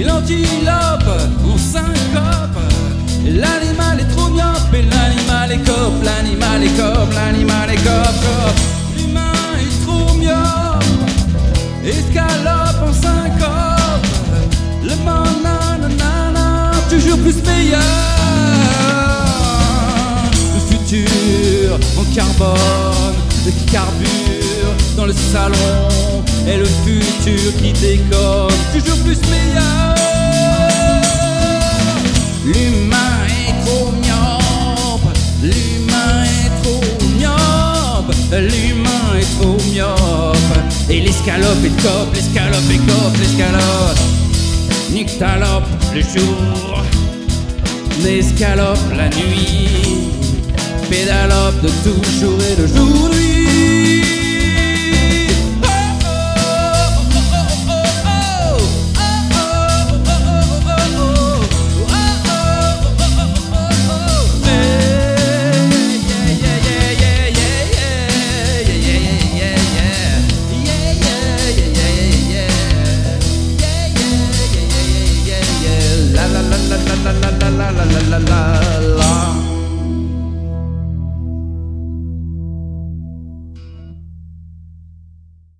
et l'antilope en syncope. L'animal est trop myope et l'animal est cope. L'animal est cope, l'animal est cope. L'humain est trop myope, escalope en syncope. Le mananana, toujours plus meilleur. Le futur en carbone qui carbure dans le salon, et le futur qui déconne, toujours plus meilleur. L'humain est trop myope, l'humain est trop myope, l'humain est trop myope. Et l'escalope est cope, l'escalope est cope, l'escalope nyctalope le jour, n'escalope la nuit, pédalope de toujours et d'aujourd'hui. La la la la la la la la la la la.